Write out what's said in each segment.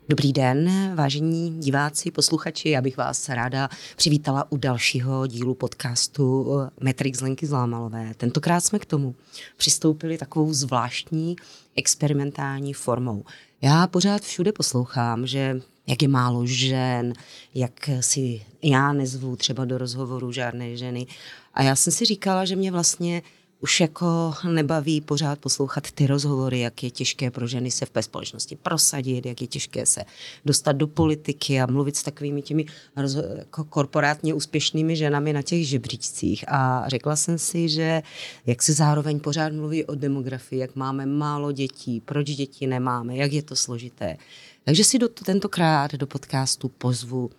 Dobrý den, vážení diváci, posluchači. Já bych vás ráda přivítala u dalšího dílu podcastu Matrix Lenky Zlámalové. Tentokrát jsme k tomu přistoupili takovou zvláštní experimentální formou. Já pořád všude poslouchám, že jak je málo žen, jak si já nezvu třeba do rozhovoru žádné ženy. A já jsem si říkala, že mě vlastně už jako nebaví pořád poslouchat ty rozhovory, jak je těžké pro ženy se v společnosti prosadit, jak je těžké se dostat do politiky a mluvit s takovými těmi jako korporátně úspěšnými ženami na těch žebříčcích. A řekla jsem si, že jak se zároveň pořád mluví o demografii, jak máme málo dětí, proč děti nemáme, jak je to složité. Takže si tentokrát do podcastu pozvu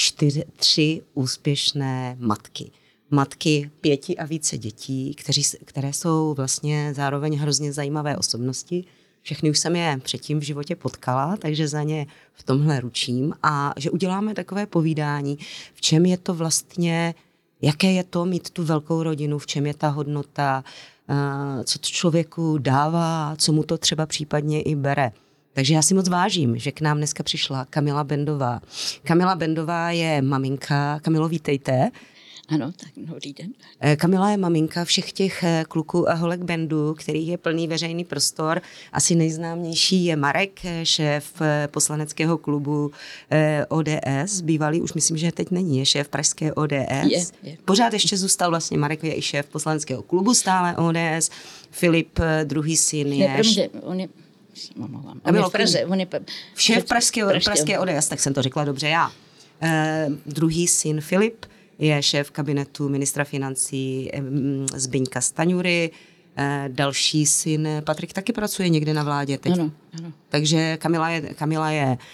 3 úspěšné matky. Matky 5 a více dětí, které jsou vlastně zároveň hrozně zajímavé osobnosti. Všechny už jsem je předtím v životě potkala, takže za ně v tomhle ručím. A že uděláme takové povídání, v čem je to vlastně, jaké je to mít tu velkou rodinu, v čem je ta hodnota, co to člověku dává, co mu to třeba případně i bere. Takže já si moc vážím, že k nám dneska přišla Kamila Bendová. Kamila Bendová je maminka. Kamilo, vítejte. Ano, tak dobrý den. Kamila je maminka všech těch kluků a holek bandu, který je plný veřejný prostor. Asi nejznámější je Marek, šéf poslaneckého klubu ODS, bývalý, už myslím, že teď není, je šéf pražské ODS. Je. Pořád ještě zůstal vlastně, Marek je i šéf poslaneckého klubu stále ODS. Filip, druhý syn, je... On je v Praze. Šéf pražské ODS, tak jsem to řekla dobře já. Druhý syn Filip je šéf kabinetu ministra financí Zbyňka Stanjury. Další syn Patrik taky pracuje někde na vládě teď. Ano. Takže Kamila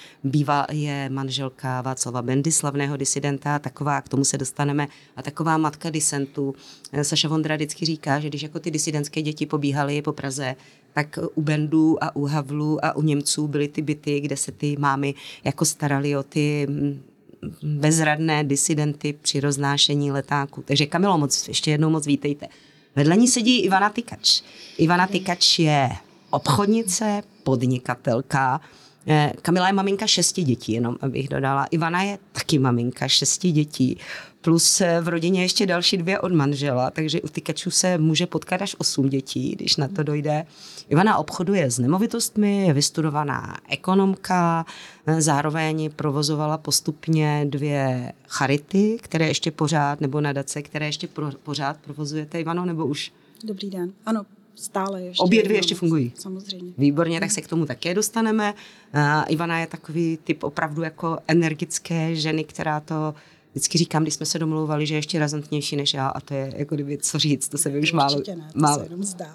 je manželka Václava Bendy, slavného disidenta, taková, k tomu se dostaneme, a taková matka disentů. Saša Vondra vždycky říká, že když jako ty disidentské děti pobíhaly po Praze, tak u Bendů a u Havlů a u Němců byly ty byty, kde se ty mámy jako starali o ty bezradné disidenty při roznášení letáků. Takže Kamilo, ještě jednou moc vítejte. Vedle ní sedí Ivana Tykač. Ivana Tykač je obchodnice, podnikatelka. Kamila je maminka 6 dětí, jenom abych dodala. Ivana je taky maminka 6 dětí, plus v rodině ještě další 2 od manžela, takže u Tykačů se může potkat až 8 dětí, když na to dojde. Ivana obchoduje s nemovitostmi, je vystudovaná ekonomka, zároveň provozovala postupně 2 charity, které ještě pořád, nebo nadace, které ještě pořád provozujete, Ivano, nebo už? Dobrý den, ano. Stále ještě. Obě 2 ještě fungují. Samozřejmě. Výborně, tak se k tomu také dostaneme. Ivana je takový typ opravdu jako energické ženy, která to, vždycky říkám, když jsme se domlouvali, že je ještě razantnější než já, a to je jako kdyby co říct, to se mi už málo. Určitě ne, to se jenom zdá.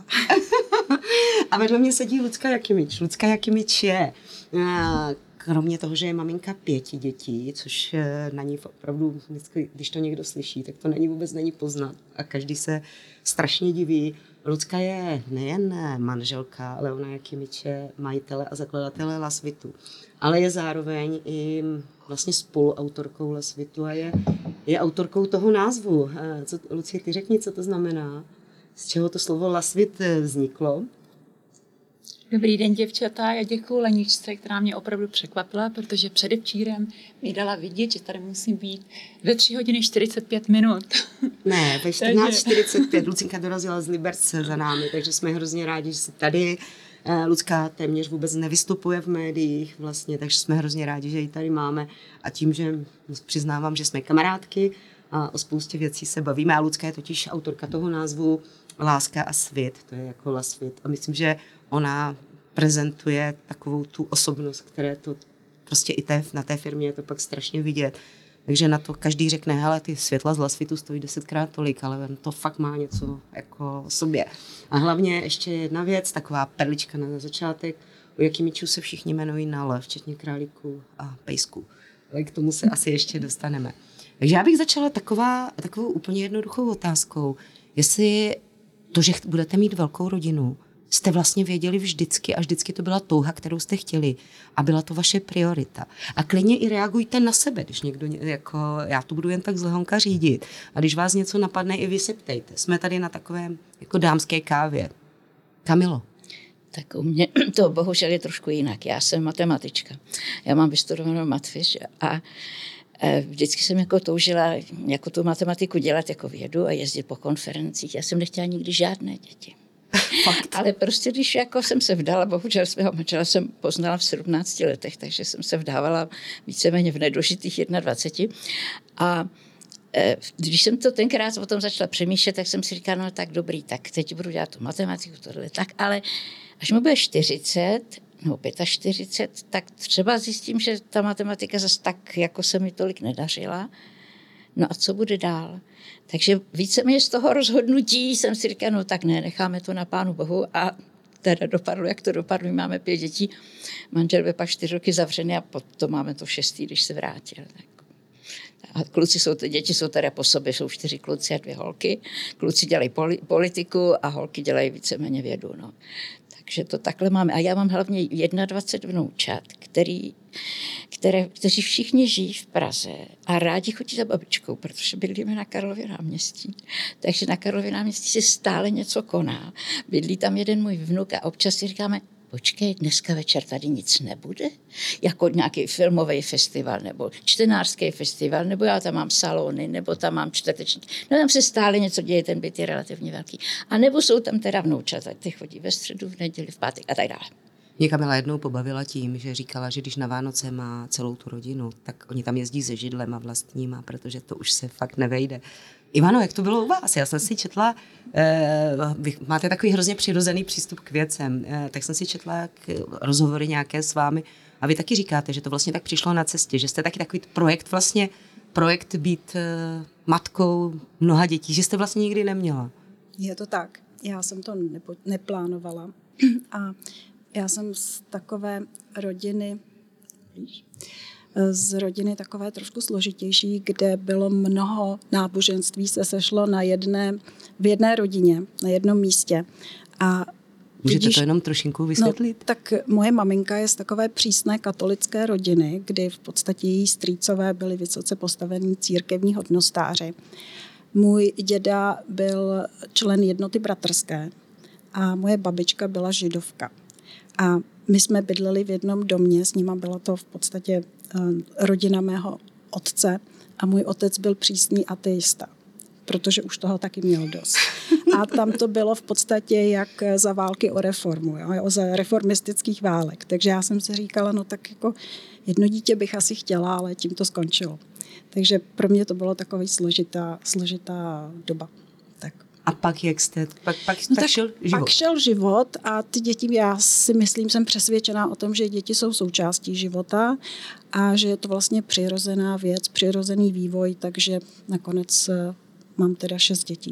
A vedle mě sedí Lucka Jakimič. Lucka Jakimič je, kromě toho, že je maminka 5 dětí, což na ní opravdu, když to někdo slyší, tak to na ní vůbec není poznat. A každý se strašně diví. Lucka je nejen manželka, ale ona Jakimič je majitele a zakladatele Lasvitu. Ale je zároveň i vlastně spoluautorkou Lasvitu a je autorkou toho názvu. Lucie, ty řekni, co to znamená? Z čeho to slovo Lasvit vzniklo? Dobrý den, děvčata. Já děkuju Leničce, která mě opravdu překvapila, protože předevčírem mi dala vidět, že tady musím být ve 3 hodiny 45 minut. Ne, ve 14:45. Lucinka dorazila z Liberce za námi, takže jsme hrozně rádi, že jsi tady. Lucka téměř vůbec nevystupuje v médiích vlastně, takže jsme hrozně rádi, že ji tady máme. A tím, že přiznávám, že jsme kamarádky a o spoustě věcí se bavíme. A Lucka je totiž autorka toho názvu Láska a svět, to je jako Lasvit. A myslím, že ona prezentuje takovou tu osobnost, které to prostě i na té firmě je to pak strašně vidět. Takže na to každý řekne, hele, ty světla z Lasvitu stojí 10krát tolik, ale to fakt má něco jako o sobě. A hlavně ještě jedna věc, taková perlička na začátek, u Jakimičů se všichni jmenují na L, včetně králíků a pejsků. Ale k tomu se asi ještě dostaneme. Takže já bych začala takovou úplně jednoduchou otázkou. Jestli to, že budete mít velkou rodinu, jste vlastně věděli vždycky a vždycky to byla touha, kterou jste chtěli a byla to vaše priorita. A klidně i reagujte na sebe, když někdo, jako já to budu jen tak z lehonka řídit a když vás něco napadne, i vy se ptejte. Jsme tady na takovém jako dámské kávě. Kamilo. Tak u mě to bohužel je trošku jinak. Já jsem matematička. Já mám vystudovanou matfiš a vždycky jsem jako toužila jako tu matematiku dělat jako vědu a jezdit po konferencích. Já jsem nechtěla nikdy žádné děti. Fakt. Ale prostě, když jako jsem se vdala, bohužel svého manžela jsem poznala v 17 letech, takže jsem se vdávala víceméně v nedožitých 21. A když jsem to tenkrát o tom začala přemýšlet, tak jsem si říkala, no tak dobrý, tak teď budu dělat tu matematiku, tohle tak, ale až mi bude 40, no 45, tak třeba zjistím, že ta matematika zase tak, jako se mi tolik nedařila. No a co bude dál? Takže víceméně z toho rozhodnutí jsem si říkala, no tak ne, necháme to na Pánu Bohu a teda dopadlo, jak to dopadlo. My máme 5 dětí, manžel byl pak 4 roky zavřený a potom máme to 6, když se vrátil. A děti jsou teda po sobě, jsou 4 kluci a 2 holky. Kluci dělají politiku a holky dělají víceméně vědu. No. Takže to takhle máme. A já mám hlavně 21 vnoučat, kteří všichni žijí v Praze a rádi chodí za babičkou, protože bydlíme na Karlově náměstí. Takže na Karlově náměstí se stále něco koná. Bydlí tam jeden můj vnuk a občas si říkáme, počkej, dneska večer tady nic nebude? Jako nějaký filmový festival nebo čtenářský festival, nebo já tam mám salony, nebo tam mám čtvrteční. No tam se stále něco děje, ten byt je relativně velký. A nebo jsou tam teda vnoučata, ty chodí ve středu, v neděli, v pátek a tak dále. Mě Kamila jednou pobavila tím, že říkala, že když na Vánoce má celou tu rodinu, tak oni tam jezdí se židlem a vlastníma, protože to už se fakt nevejde. Ivano, jak to bylo u vás? Já jsem si četla, vy máte takový hrozně přirozený přístup k věcem, tak jsem si četla rozhovory nějaké s vámi a vy taky říkáte, že to vlastně tak přišlo na cestě, že jste taky takový projekt být matkou mnoha dětí, že jste vlastně nikdy neměla. Je to tak. Já jsem to neplánovala a já jsem z takové rodiny, takové trošku složitější, kde bylo mnoho náboženství, se sešlo v jedné rodině, na jednom místě. A můžete to jenom trošinku vysvětlit? No, tak moje maminka je z takové přísné katolické rodiny, kdy v podstatě její strýcové byli vysoce postavení církevní hodnostáři. Můj děda byl člen Jednoty bratrské a moje babička byla židovka. A my jsme bydleli v jednom domě, s nima byla to v podstatě rodina mého otce a můj otec byl přísný ateista, protože už toho taky měl dost. A tam to bylo v podstatě jak za války o reformu, za reformistických válek. Takže já jsem si říkala, no tak jako jedno dítě bych asi chtěla, ale tím to skončilo. Takže pro mě to bylo takový složitá doba. Tak. A pak jak jste, pak šel život? Pak šel život a ty děti, já si myslím, jsem přesvědčená o tom, že děti jsou součástí života a že je to vlastně přirozená věc, přirozený vývoj, takže nakonec mám teda 6 dětí.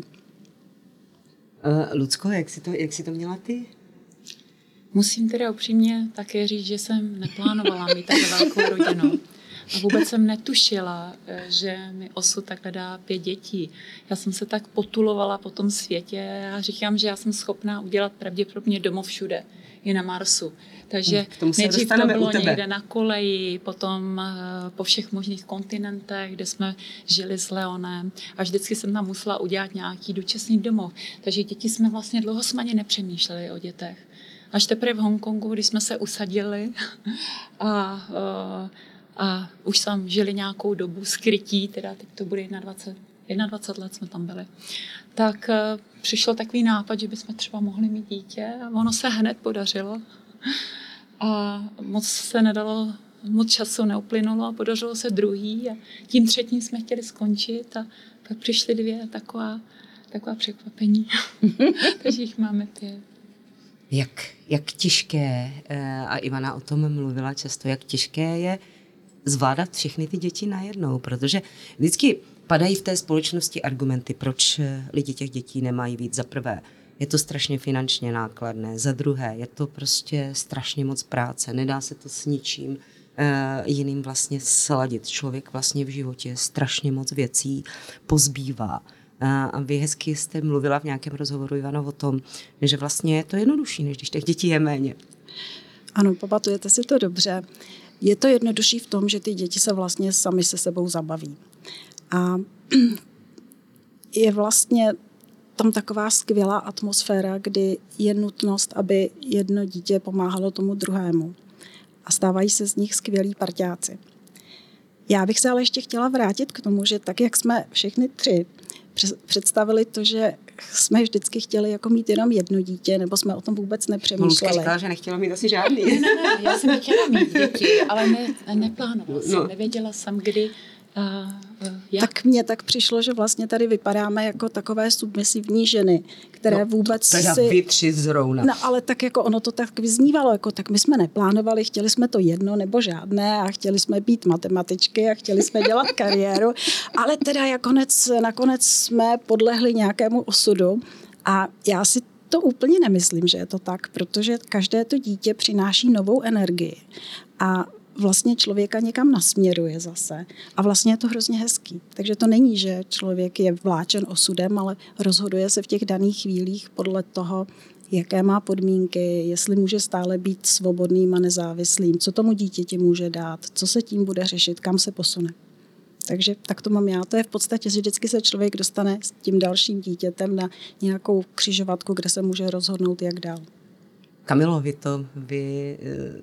Lucko, jak jsi to měla ty? Musím teda upřímně také říct, že jsem neplánovala mít tak velkou rodinu. A vůbec jsem netušila, že mi osud takhle dá 5 dětí. Já jsem se tak potulovala po tom světě a říkám, že já jsem schopná udělat pravděpodobně domov všude, i na Marsu. Takže nejdřív to bylo někde na koleji, potom po všech možných kontinentech, kde jsme žili s Leonem a vždycky jsem tam musela udělat nějaký dočasný domov. Takže děti jsme vlastně dlouho jsme ani nepřemýšleli o dětech. Až teprve v Hongkongu, když jsme se usadili a už tam žili nějakou dobu skrytí, teda teď to bude 21 let jsme tam byli, tak přišel takový nápad, že bychom třeba mohli mít dítě a ono se hned podařilo. A moc se nedalo, moc času neuplynulo a podařilo se druhý a tím 3. jsme chtěli skončit a pak přišly 2 taková překvapení. Takže jich máme 5. Jak těžké, a Ivana o tom mluvila často, jak těžké je zvládat všechny ty děti najednou, protože vždycky padají v té společnosti argumenty, proč lidi těch dětí nemají víc. Za prvé, je to strašně finančně nákladné, za druhé, je to prostě strašně moc práce, nedá se to s ničím jiným vlastně sladit. Člověk vlastně v životě strašně moc věcí pozbývá. A vy hezky jste mluvila v nějakém rozhovoru, Ivano, o tom, že vlastně je to jednodušší, než když těch dětí je méně. Ano, pamatujete si to dobře. Je to jednodušší v tom, že ty děti se vlastně sami se sebou zabaví. A je vlastně tam taková skvělá atmosféra, kdy je nutnost, aby jedno dítě pomáhalo tomu druhému. A stávají se z nich skvělí parťáci. Já bych se ale ještě chtěla vrátit k tomu, že tak, jak jsme všechny tři představili to, že jsme vždycky chtěli jako mít jenom jedno dítě, nebo jsme o tom vůbec nepřemýšleli. Luzka říkala, že nechtěla mít asi žádný. Ne, já jsem chtěla mít děti, ale neplánovala jsem, nevěděla jsem, kdy. Tak mně tak přišlo, že vlastně tady vypadáme jako takové submisivní ženy, které vůbec vy tři zrovna. No ale tak jako ono to tak vyznívalo, jako tak my jsme neplánovali, chtěli jsme to jedno nebo žádné a chtěli jsme být matematičky a chtěli jsme dělat kariéru, ale teda nakonec jsme podlehli nějakému osudu a já si to úplně nemyslím, že je to tak, protože každé to dítě přináší novou energii a vlastně člověka někam nasměruje zase. A vlastně je to hrozně hezký. Takže to není, že člověk je vláčen osudem, ale rozhoduje se v těch daných chvílích podle toho, jaké má podmínky, jestli může stále být svobodným a nezávislým, co tomu dítěti může dát, co se tím bude řešit, kam se posune. Takže tak to mám já. To je v podstatě, že vždycky se člověk dostane s tím dalším dítětem na nějakou křižovatku, kde se může rozhodnout, jak dál. Kamilo, vy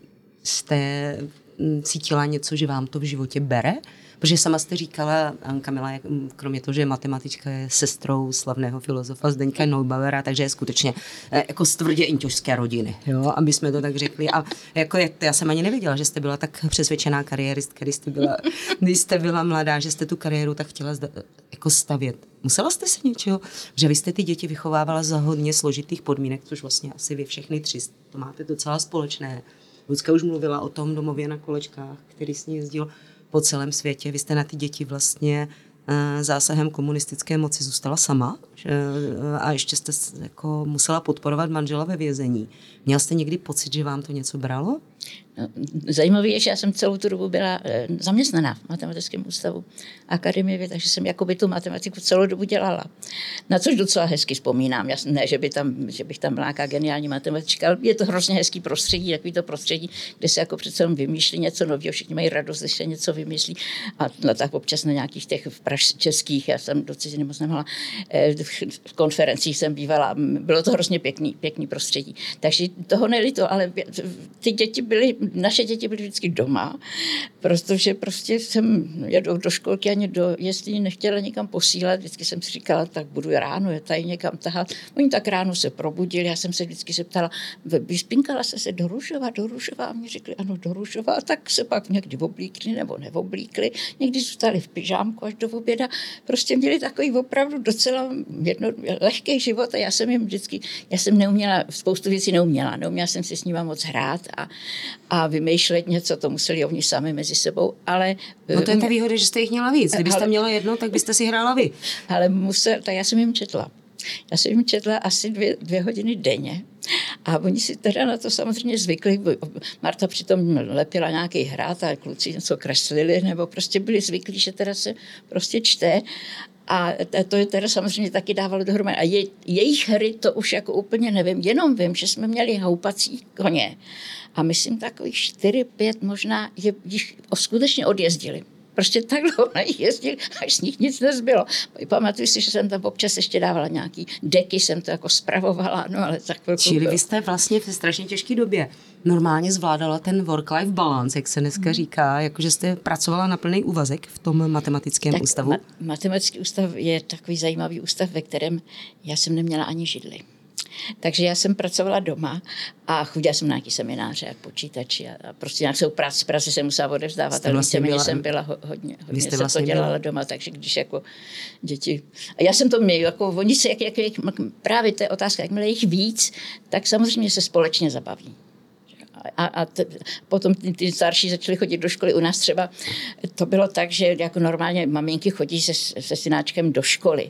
jste cítila něco, že vám to v životě bere? Protože sama jste říkala, Kamila, kromě toho, že je matematička, je sestrou slavného filozofa Zdeňka Neubauera, takže je skutečně jako z tvrdě inťošské rodiny, jo, aby jsme to tak řekli. A jako já jsem ani nevěděla, že jste byla tak přesvědčená kariéristka, když jste byla mladá, že jste tu kariéru tak chtěla jako stavět. Musela jste se něčeho? Že vy jste ty děti vychovávala za hodně složitých podmínek, což vlastně asi vy všechny tři to máte docela společné. Luzka už mluvila o tom domově na kolečkách, který s ní jezdil po celém světě. Vy jste na ty děti vlastně zásahem komunistické moci zůstala sama a ještě jste jako musela podporovat manžela ve vězení. Měla jste někdy pocit, že vám to něco bralo? No, zajímavé je, že já jsem celou tu dobu byla zaměstnaná v Matematickém ústavu Akademie věd, takže jsem jakoby tu matematiku celou dobu dělala. Na což docela hezky vzpomínám. Ne, že bych tam byla nějaká geniální matematička, ale je to hrozně hezký prostředí, takový to prostředí, kde se jako přece vymýšlí něco nového, všichni mají radost, když se něco vymyslí. A tak občas na nějakých těch českých, já jsem do ciziny moc nemohla, v konferencích jsem bývala, bylo to hrozně pěkný prostředí. Takže toho nelito, ale naše děti byly vždycky doma, protože prostě jsem jedou do školky ani do jesli nechtěla nikam posílat. Vždycky jsem si říkala, tak budu ráno je tady někam tahat. Oni tak ráno se probudili, já jsem se vždycky se ptala, vyspinkala se do Ružova a mě řekli, ano, do Ružova, tak se pak někdy oblíkli nebo neoblíkli. Někdy zůstali v pyžámku až do oběda. Prostě měli takový opravdu docela lehký život a já jsem neuměla, spoustu věcí neuměla jsem si s nima moc hrát a vymýšlet něco, to museli oni sami mezi sebou, ale... No to je ta výhoda, že jste jich měla víc. Kdybyste měla jedno, tak byste si hrála vy. Ale tak já jsem jim četla. Já jsem jim četla asi 2 hodiny denně a oni si teda na to samozřejmě zvykli. Marta přitom lepila nějaký hrát a kluci něco kreslili, nebo prostě byli zvyklí, že teda se prostě čte. A to je teda samozřejmě taky dávalo dohromady. A jejich hry to už jako úplně nevím, jenom vím, že jsme měli houpací koně. A myslím takových 4-5 možná jich skutečně odjezdili. Prostě tak dlouho na nich jezdili, až z nich nic nezbylo. Pamatuju si, že jsem tam občas ještě dávala nějaký deky, jsem to jako spravovala, no ale tak chvilku. Čili vy jste vlastně v strašně těžké době normálně zvládala ten work-life balance, jak se dneska říká, jakože jste pracovala na plný úvazek v tom matematickém ústavu? Matematický ústav je takový zajímavý ústav, ve kterém já jsem neměla ani židli. Takže já jsem pracovala doma a chodila jsem na nějaký semináře a počítači a prostě nějakou práci jsem musela odevzdávat, ale víceméně jsem byla hodně se vlastně to dělala doma, takže když jako děti... A já jsem to měla, jako oni se, právě to je otázka, jakmile jich víc, tak samozřejmě se společně zabaví. A potom ty starší začaly chodit do školy. U nás třeba to bylo tak, že jako normálně maminky chodí se synáčkem do školy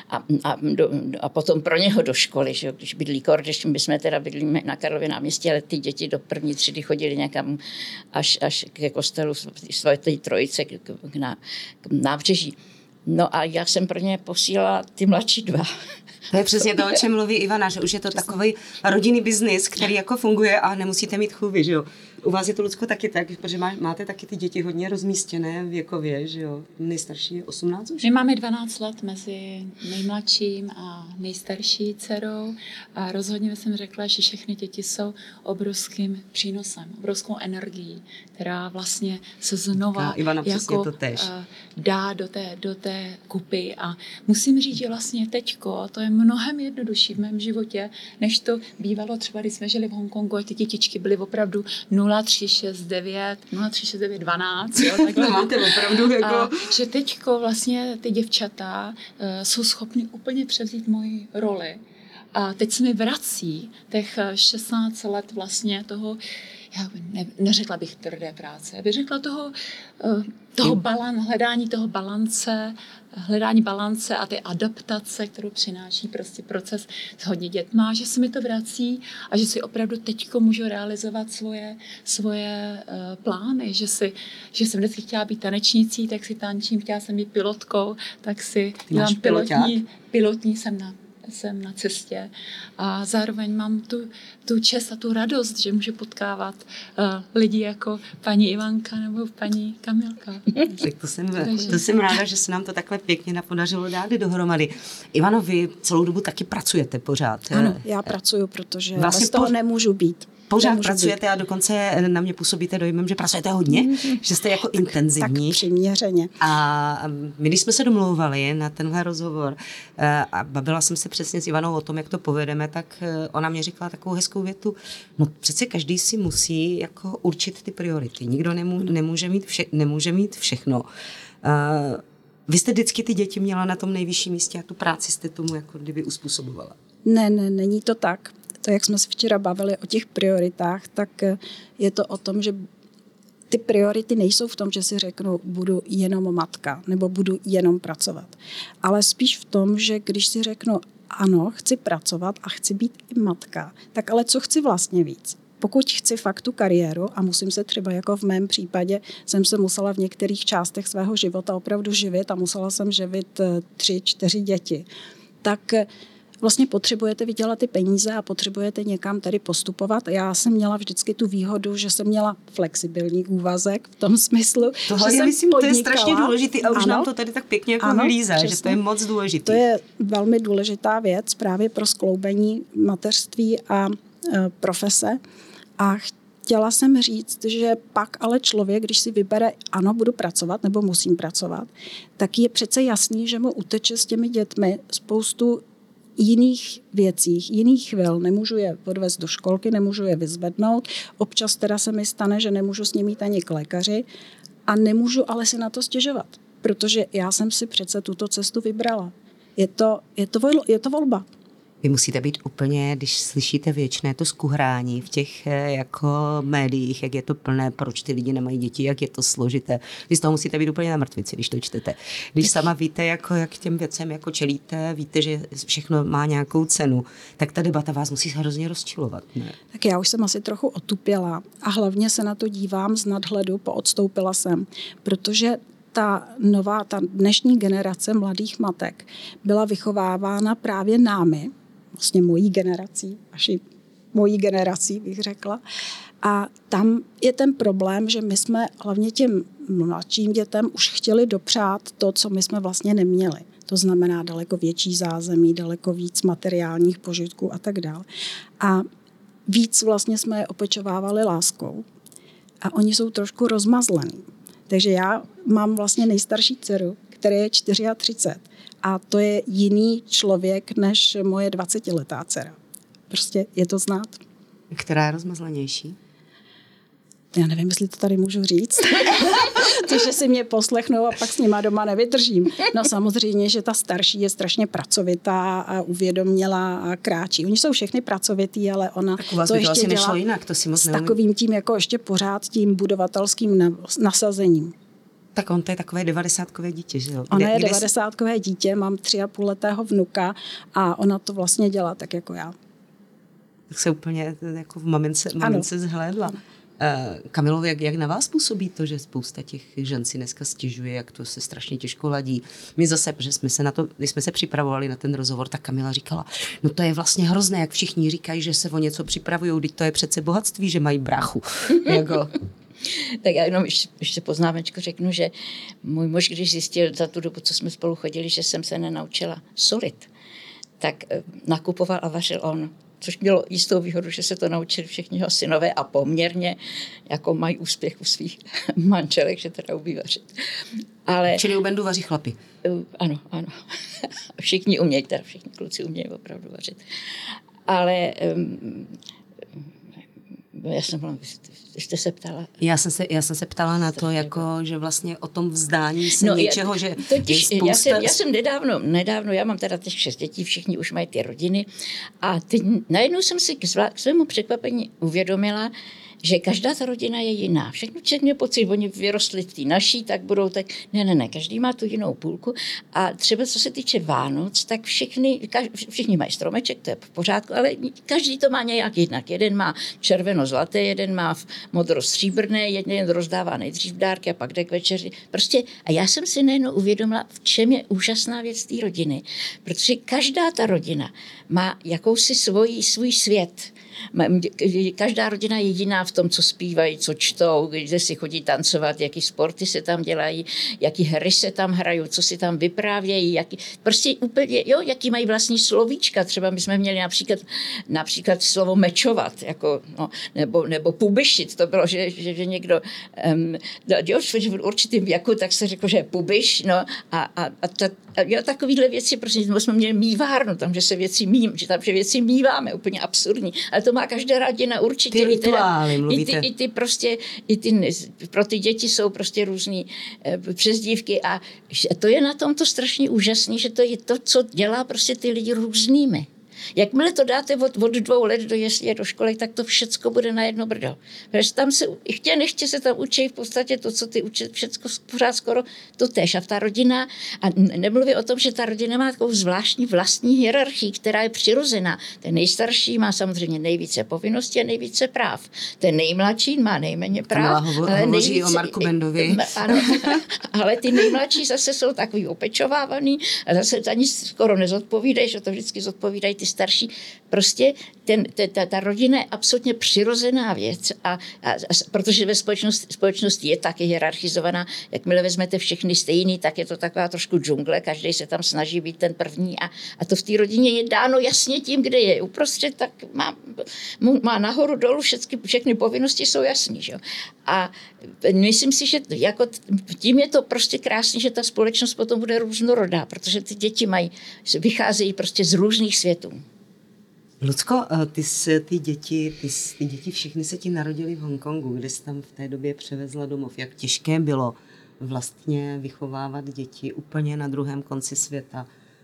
a potom pro něho do školy, že když bydlí Kordeš, my jsme teda bydlíme na Karlově náměstí, ale ty děti do 1. třídy chodili někam až ke kostelu Svaté Trojice k nábřeží. No a já jsem pro ně posílala ty mladší 2. To je přesně to, o čem mluví Ivana, že už je to takový rodinný biznis, který jako funguje a nemusíte mít chůvy, že jo? U vás je to, Lucko, taky tak, protože máte taky ty děti hodně rozmístěné věkově, že jo? Nejstarší je 18 už? My máme 12 let mezi nejmladším a nejstarší dcerou a rozhodně jsem řekla, že všechny děti jsou obrovským přínosem, obrovskou energií, která vlastně se znova jako dá do té kupy a musím říct, že vlastně teďko to je mnohem jednodušší v mém životě, než to bývalo třeba, když jsme žili v Hongkongu a ty dětičky byly opravdu 0,369, 12, jo, takhle. Máte opravdu jako... A že teďko vlastně ty děvčata jsou schopny úplně převzít moji roli. A teď se mi vrací těch 16 let vlastně toho, já neřekla bych tvrdé práce, já bych řekla toho hledání balance a ty adaptace, kterou přináší prostě proces s hodně dětma, že se mi to vrací a že si opravdu teďko můžu realizovat svoje plány, že jsem vždycky chtěla být tanečnicí, tak si tančím, chtěla jsem být pilotkou, tak si dělám pilotní jsem na cestě a zároveň mám tu čest a tu radost, že můžu potkávat lidi jako paní Ivanka nebo paní Kamilka. Tak to jsem ráda, že se nám to takhle pěkně podařilo dát dohromady. Ivano, vy celou dobu taky pracujete pořád. Ano, já pracuji, protože vlastně bez toho nemůžu být. Pořád pracujete a dokonce na mě působíte dojmem, že pracujete hodně, že jste jako intenzivní. Tak přiměřeně. A my, když jsme se domlouvali na tenhle rozhovor a bavila jsem se přesně s Ivanou o tom, jak to povedeme, tak ona mě říkala takovou hezkou větu, no přece každý si musí jako určit ty priority. Nikdo nemůže mít všechno. Vy jste vždycky ty děti měla na tom nejvyšším místě a tu práci jste tomu jako kdyby uspůsobovala. Ne, není to tak. To, jak jsme se včera bavili o těch prioritách, tak je to o tom, že ty priority nejsou v tom, že si řeknu, budu jenom matka nebo budu jenom pracovat. Ale spíš v tom, že když si řeknu, ano, chci pracovat a chci být i matka, tak ale co chci vlastně víc? Pokud chci fakt tu kariéru a musím se třeba, jako v mém případě, jsem se musela v některých částech svého života opravdu živit a musela jsem živit 3-4 děti, tak vlastně potřebujete vydělat ty peníze a potřebujete někam tady postupovat. Já jsem měla vždycky tu výhodu, že jsem měla flexibilní úvazek v tom smyslu, tohle že jsem myslím, podnikala. To je strašně důležitý a už nám to tady tak pěkně jako vylízá, že to je moc důležitý. To je velmi důležitá věc právě pro skloubení mateřství a profese. A chtěla jsem říct, že pak ale člověk, když si vybere, ano, budu pracovat nebo musím pracovat, tak je přece jasný, že mu uteče s těmi dětmi spoustu jiných věcích, jiných chvil. Nemůžu je odvést do školky, nemůžu je vyzvednout. Občas teda se mi stane, že nemůžu s nimi jít ani k lékaři a nemůžu ale si na to stěžovat, protože já jsem si přece tuto cestu vybrala. Je to volba. Vy musíte být úplně, když slyšíte věčné to skuhrání v těch jako médiích, jak je to plné, proč ty lidi nemají děti, jak je to složité. Vy z toho musíte být úplně na mrtvici, když to čtete. Když sama víte, jako, jak těm věcem jako čelíte, víte, že všechno má nějakou cenu, tak ta debata vás musí hrozně rozčilovat. Ne? Tak já už jsem asi trochu otupěla a hlavně se na to dívám z nadhledu, poodstoupila jsem, protože ta dnešní generace mladých matek byla vychovávána právě námi, vlastně mojí generací bych řekla. A tam je ten problém, že my jsme hlavně těm mladším dětem už chtěli dopřát to, co my jsme vlastně neměli. To znamená daleko větší zázemí, daleko víc materiálních požitků a tak dále. A víc vlastně jsme je opečovávali láskou. A oni jsou trošku rozmazlení. Takže já mám vlastně nejstarší dceru, která je 34. A to je jiný člověk než moje 20letá dcera. Prostě je to znát. Která je rozmazlenější? Já nevím, jestli to tady můžu říct. Protože si mě poslechnou a pak s nima doma nevydržím. No samozřejmě, že ta starší je strašně pracovitá a uvědomělá a kráčí. Oni jsou všechny pracovitý, ale ona tak u vás to by ještě asi dělá nešlo jinak, to si moc s takovým tím jako ještě pořád tím budovatelským nasazením. Tak on to je takové 90kové dítě, že jo? Ona je 90kové dítě, mám 3,5letého vnuka a ona to vlastně dělá tak jako já. Tak se úplně jako v mamince zhlédla. Kamilo, jak na vás působí to, že spousta těch žen si dneska stěžuje, jak to se strašně těžko ladí. My zase, protože když jsme se připravovali na ten rozhovor, tak Kamila říkala, no to je vlastně hrozné, jak všichni říkají, že se o něco připravují, teď to je přece bohatství, že mají bráchu. Jako... Tak já jenom ještě poznámečku řeknu, že můj muž, když zjistil za tu dobu, co jsme spolu chodili, že jsem se nenaučila solit, tak nakupoval a vařil on. Což mělo jistou výhodu, že se to naučili všichni jeho synové a poměrně jako mají úspěch u svých manželek, že teda umí vařit. Ale, čili u Bendu vaří chlapi. Ano. Všichni umějí, teda všichni kluci umějí opravdu vařit. Ale já jsem jste se ptala. Já jsem se ptala na to, jako, že vlastně o tom vzdání se něčeho, že totiž, já jsem nedávno, já mám teda těch 6 dětí, všichni už mají ty rodiny a teď najednou jsem si k svému překvapení uvědomila, že každá ta rodina je jiná. Všechny pocit, oni vyrostli v té naší, tak budou tak... Ne, každý má tu jinou půlku. A třeba co se týče Vánoc, tak všichni mají stromeček, to je v pořádku, ale každý to má nějak jinak. Jeden má červeno-zlaté, jeden má modro-stříbrné, jeden rozdává nejdřív dárky a pak jde k večeři. Prostě, a já jsem si najednou uvědomila, v čem je úžasná věc té rodiny. Protože každá ta rodina má jakousi svůj svět. Každá rodina je jiná v tom, co zpívají, co čtou, kde si chodí tancovat, jaký sporty se tam dělají, jaký hry se tam hrajou, co si tam vyprávějí, prostě úplně, jaký mají vlastní slovíčka. Třeba my jsme měli například slovo mečovat, jako, nebo pubišit. To bylo, že někdo v určitým věku, tak se řekl, že je pubiš, a takovýhle věci, prostě jsme měli mívárnu, tam, že věci míváme, úplně absurdní. Ale to má každá rodina určitě. Ty rituály, mluvíte. I ty pro ty děti jsou prostě různý přezdívky a to je na tom to strašně úžasný, že to je to, co dělá prostě ty lidi různými. Jakmile to dáte od 2 let do jesle, do školy, tak to všecko bude na jedno brdo. Protože tam se, nechtě se tam učí v podstatě to, co ty učí, všecko pořád skoro to též. A ta rodina, a nemluví o tom, že ta rodina má takovou zvláštní vlastní hierarchii, která je přirozená. Ten nejstarší má samozřejmě nejvíce povinností a nejvíce práv. Ten nejmladší má nejméně práv. Ale hovoří o Marku Bendovi. Ano, ale ty nejmladší zase jsou takový opečovávaný a zase ani skoro nezodpovídají, že to vždycky zodpovídají ty starší. Prostě ta rodina je absolutně přirozená věc a protože ve společnosti je taky hierarchizovaná, jakmile vezmete všechny stejný, tak je to taková trošku džungle, každý se tam snaží být ten první a to v té rodině je dáno jasně tím, kde je uprostřed, tak má nahoru dolů, všechny povinnosti jsou jasný. Že? A myslím si, že jako tím je to prostě krásný, že ta společnost potom bude různorodá, protože ty děti vycházejí prostě z různých světů. Lucko, ty děti všechny se ti narodily v Hongkongu, kde jsi tam v té době převezla domov. Jak těžké bylo vlastně vychovávat děti úplně na druhém konci světa?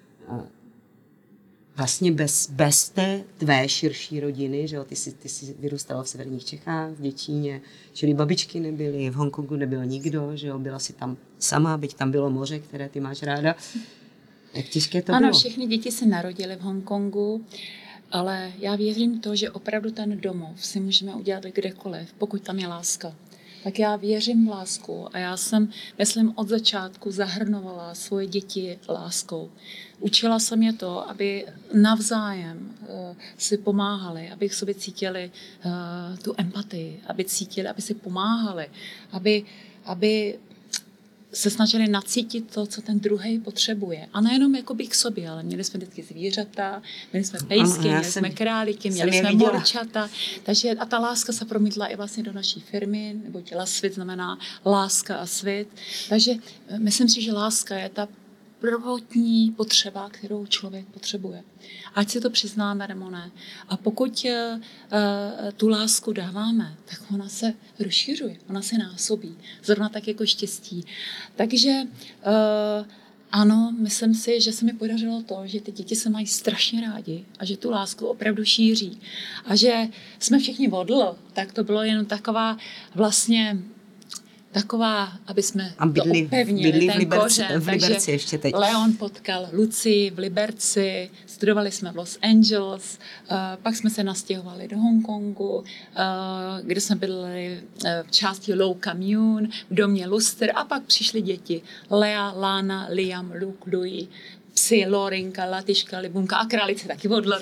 Vlastně bez té tvé širší rodiny, že jo? Ty jsi vyrůstala v severních Čechách, v Děčíně, čili babičky nebyly, v Hongkongu nebyl nikdo, že jo? Byla si tam sama, byť tam bylo moře, které ty máš ráda. Jak těžké to bylo? Ano, všechny děti se narodily v Hongkongu, ale já věřím to, že opravdu ten domov si můžeme udělat kdekoliv, pokud tam je láska. Tak já věřím v lásku a já jsem, myslím, od začátku zahrnovala svoje děti láskou. Učila jsem je to, aby navzájem si pomáhali, aby k sobě cítili tu empatii, aby cítili, aby si pomáhali, aby se snažili nacítit to, co ten druhý potřebuje. A nejenom jakoby k sobě, ale měli jsme vždycky zvířata, měli jsme pejsky, měli jsme králíky, měli jsme morčata. Takže a ta láska se promítla i vlastně do naší firmy, nebo těla svět znamená láska a svět. Takže myslím si, že láska je ta prvotní potřeba, kterou člověk potřebuje. Ať si to přiznáme nebo ne. A pokud tu lásku dáváme, tak ona se rozšiřuje, ona se násobí. Zrovna tak jako štěstí. Takže ano, myslím si, že se mi podařilo to, že ty děti se mají strašně rádi a že tu lásku opravdu šíří. A že jsme všichni odl, tak to bylo jenom taková vlastně taková, aby jsme a bydli, to upevnili, ten kořen. V Liberci ještě teď. Leon potkal Lucii v Liberci, studovali jsme v Los Angeles, pak jsme se nastěhovali do Hongkongu, kde jsme bydleli v části Low Commune, v domě Luster, a pak přišly děti Lea, Lana, Liam, Luke, Louis, psy, Lorinka, Latiška, Libunka a králice taky odl,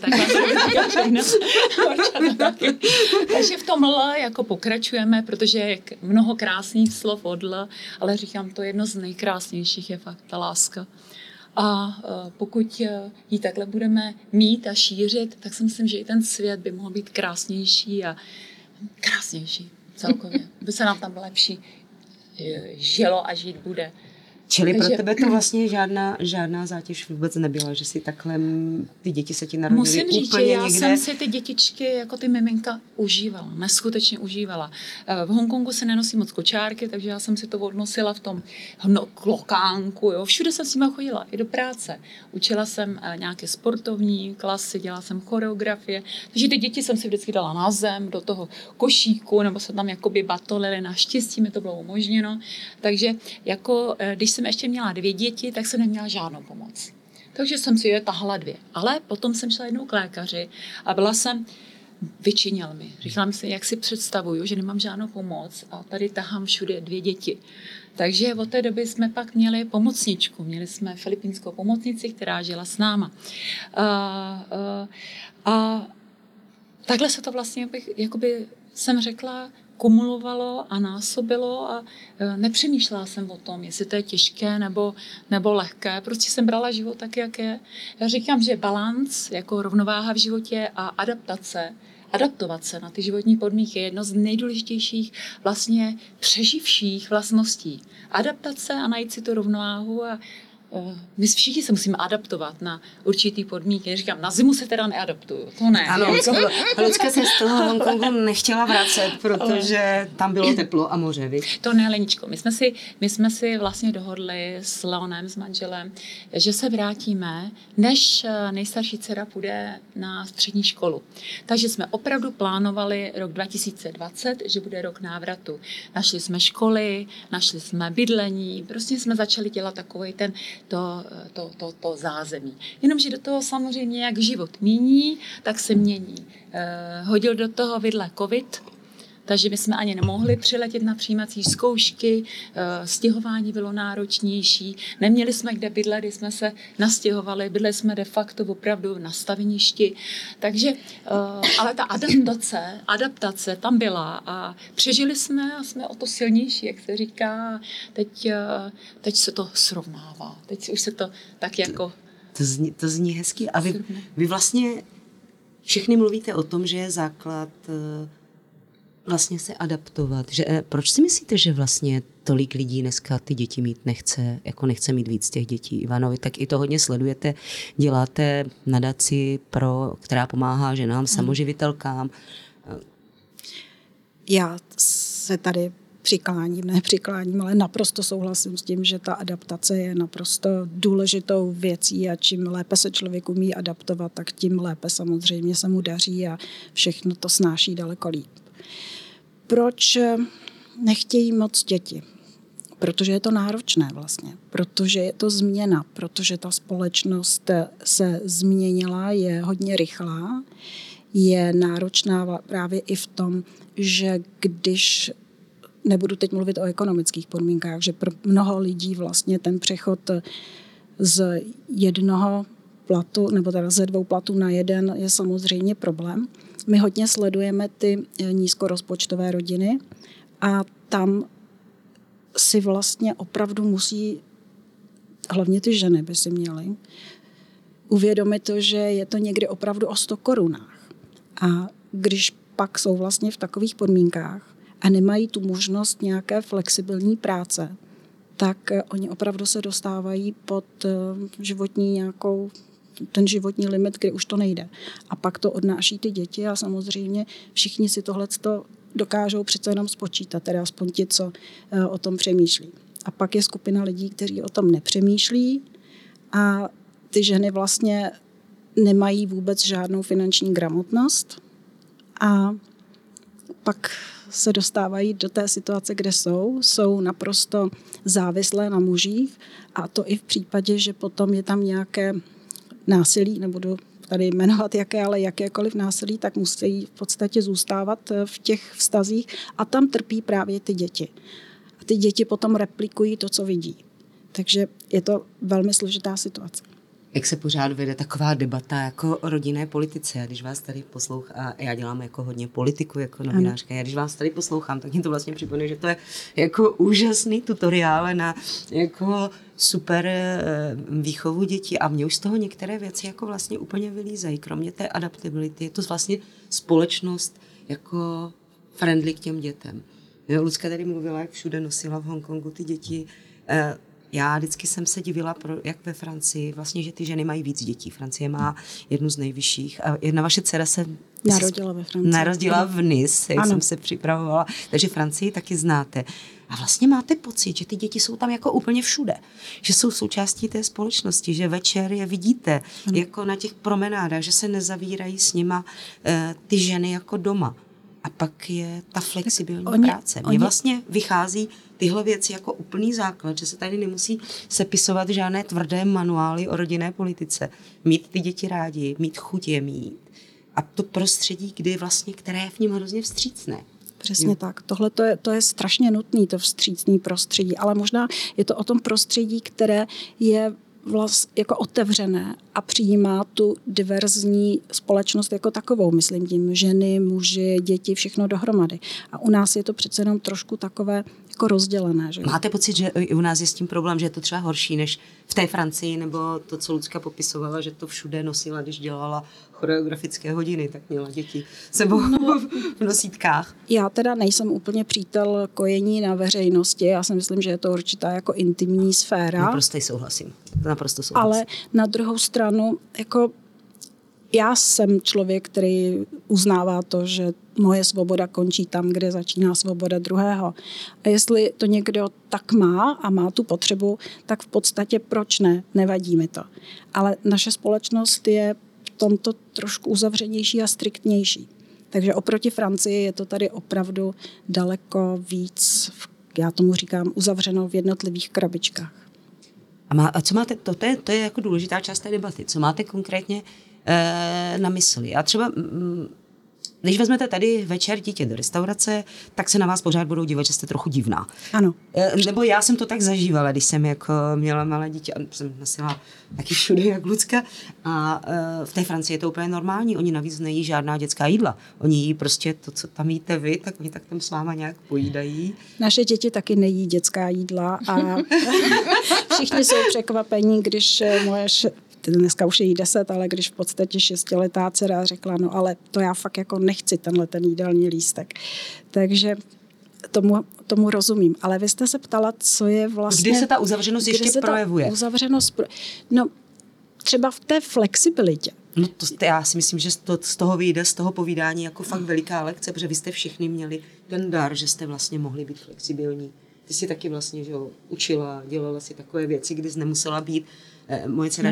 takže v tom jako pokračujeme, protože je mnoho krásných slov odl, ale říkám, to jedno z nejkrásnějších je fakt ta láska. A pokud ji takhle budeme mít a šířit, tak si myslím, že i ten svět by mohl být krásnější a krásnější celkově. By se nám tam lepší žilo a žít bude. Čili pro tebe to vlastně žádná zátěž vůbec nebyla, že si takhle, ty děti se ti narodily úplně někde. Musím říct, že já jsem si ty dětičky jako ty miminka užívala, neskutečně užívala. V Hongkongu se nenosí moc kočárky, takže já jsem si to odnosila v tom klokánku, jo. Všude jsem s nimi chodila, i do práce. Učila jsem nějaké sportovní klasy, dělala jsem choreografie, takže ty děti jsem si vždycky dala na zem, do toho košíku, nebo se tam jakoby batolili, naštěstí mi to bylo umožněno. Takže jako, když jsem ještě měla 2 děti, tak jsem neměla žádnou pomoc. Takže jsem si je tahala 2. Ale potom jsem šla jednou k lékaři a byla jsem, vyčinil mi. Říkala mi si, jak si představuju, že nemám žádnou pomoc a tady tahám všude 2 děti. Takže od té doby jsme pak měli pomocničku. Měli jsme filipínskou pomocnici, která žila s náma. A takhle se to vlastně, jakoby jsem řekla, kumulovalo a násobilo a nepřemýšlela jsem o tom, jestli to je těžké nebo lehké. Prostě jsem brala život tak, jak je. Já říkám, že balanc, jako rovnováha v životě a adaptovat se na ty životní podmínky je jedno z nejdůležitějších vlastně přeživších vlastností. Adaptace a najít si tu rovnováhu a my všichni se musíme adaptovat na určitý podmínky. Říkám, na zimu se teda neadaptuju, to ne. Ano, Lucka se z toho Hongkongu nechtěla vracet, protože tam bylo teplo a moře, víš? To ne, Leničko, my jsme si vlastně dohodli s Leonem, s manželem, že se vrátíme, než nejstarší dcera půjde na střední školu. Takže jsme opravdu plánovali rok 2020, že bude rok návratu. Našli jsme školy, našli jsme bydlení, prostě jsme začali dělat takovej to zázemí. Jenomže do toho samozřejmě, jak život míní, tak se mění. Hodil do toho vidle covid, takže my jsme ani nemohli přiletět na přijímací zkoušky, stěhování bylo náročnější, neměli jsme kde bydlet, když jsme se nastěhovali, bydleli jsme de facto opravdu na staveništi, takže, ale ta adaptace tam byla a přežili jsme a jsme o to silnější, jak se říká, teď se to srovnává, teď už se to tak jako... To zní hezky a vy vlastně všechny mluvíte o tom, že je základ vlastně se adaptovat. Že, proč si myslíte, že vlastně tolik lidí dneska ty děti mít nechce mít víc těch dětí? Ivanovi, tak i to hodně sledujete. Děláte nadaci, která pomáhá ženám, samoživitelkám. Já se tady přikláním, ale naprosto souhlasím s tím, že ta adaptace je naprosto důležitou věcí a čím lépe se člověk umí adaptovat, tak tím lépe samozřejmě se mu daří a všechno to snáší daleko líp. Proč nechtějí moc děti? Protože je to náročné vlastně, protože je to změna, protože ta společnost se změnila, je hodně rychlá, je náročná právě i v tom, že když, nebudu teď mluvit o ekonomických podmínkách, že pro mnoho lidí vlastně ten přechod z jednoho platu, nebo teda ze 2 platů na 1 je samozřejmě problém. My hodně sledujeme ty nízkorozpočtové rodiny a tam si vlastně opravdu musí, hlavně ty ženy by si měly, uvědomit to, že je to někdy opravdu o 100 korunách. A když pak jsou vlastně v takových podmínkách a nemají tu možnost nějaké flexibilní práce, tak oni opravdu se dostávají pod ten životní limit, kde už to nejde. A pak to odnáší ty děti a samozřejmě všichni si tohleto dokážou přece jenom spočítat, teda aspoň ti, co o tom přemýšlí. A pak je skupina lidí, kteří o tom nepřemýšlí a ty ženy vlastně nemají vůbec žádnou finanční gramotnost a pak se dostávají do té situace, kde jsou naprosto závislé na mužích a to i v případě, že potom je tam nějaké násilí, nebudu tady jmenovat jaké, ale jakékoliv násilí, tak musí v podstatě zůstávat v těch vztazích a tam trpí právě ty děti. A ty děti potom replikují to, co vidí. Takže je to velmi složitá situace. Jak se pořád vede taková debata jako o rodinné politice. A když vás tady poslouchám, a já dělám jako hodně politiku, jako novinářka, já když vás tady poslouchám, tak mi to vlastně připomíná, že to je jako úžasný tutoriál na jako super výchovu dětí a mě už z toho některé věci jako vlastně úplně vylízají. Kromě té adaptability je to vlastně společnost jako friendly k těm dětem. Jo, Lucka tady mluvila, jak všude nosila v Hongkongu ty děti. Já vždycky jsem se divila, jak ve Francii, vlastně, že ty ženy mají víc dětí. Francie má jednu z nejvyšších. A jedna vaše dcera se narodila ve Francii. Narodila v Nice, jak jsem se připravovala. Takže Francii taky znáte. A vlastně máte pocit, že ty děti jsou tam jako úplně všude. Že jsou součástí té společnosti, že večer je vidíte jako na těch promenádách, že se nezavírají s nima ty ženy jako doma. A pak je ta flexibilní práce. Mně vlastně vychází tyhle věci jako úplný základ, že se tady nemusí sepisovat žádné tvrdé manuály o rodinné politice. Mít ty děti rádi, mít chuť je mít. A to prostředí, kdy vlastně, které je v něm hrozně vstřícné. Přesně tak. Tohle to je strašně nutný, to vstřícný prostředí, ale možná je to o tom prostředí, které je jako otevřené a přijímá tu diverzní společnost jako takovou. Myslím tím ženy, muži, děti, všechno dohromady. A u nás je to přece jenom trošku takové jako rozdělené. Že? Máte pocit, že i u nás je s tím problém, že je to třeba horší než v té Francii, nebo to, co Lucka popisovala, že to všude nosila, když dělala choreografické hodiny, tak měla děti sebou v nosítkách. Já teda nejsem úplně přítel kojení na veřejnosti, já si myslím, že je to určitá jako intimní sféra. Naprosto souhlasím. Ale na druhou stranu, jako já jsem člověk, který uznává to, že moje svoboda končí tam, kde začíná svoboda druhého. A jestli to někdo tak má a má tu potřebu, tak v podstatě proč ne? Nevadí mi to. Ale naše společnost je v tomto trošku uzavřenější a striktnější. Takže oproti Francii je to tady opravdu daleko víc, já tomu říkám, uzavřeno v jednotlivých krabičkách. A co máte, to je jako důležitá část té debaty, co máte konkrétně na mysli? A třeba, když vezmete tady večer dítě do restaurace, tak se na vás pořád budou dívat, že jste trochu divná. Ano. Nebo já jsem to tak zažívala, když jsem jako měla malé dítě a jsem nosila taky všude jak Lucka. A v té Francii je to úplně normální. Oni navíc nejí žádná dětská jídla. Oni jí prostě to, co tam jíte vy, tak oni tak tam s váma nějak pojídají. Naše děti taky nejí dětská jídla a všichni jsou překvapení, když moje dneska už je jí 10, ale když v podstatě 6letá dcera řekla, no ale to já fakt jako nechci tenhle ten jídelní lístek. Takže tomu rozumím. Ale vy jste se ptala, co je vlastně... Kdy se ta uzavřenost ještě projevuje? No třeba v té flexibilitě. No to já si myslím, že z toho vyjde, z toho povídání jako fakt veliká lekce, protože vy jste všichni měli ten dar, že jste vlastně mohli být flexibilní. Ty si taky vlastně, že učila, dělala si takové věci, kdy jsi nemusela být moje dcera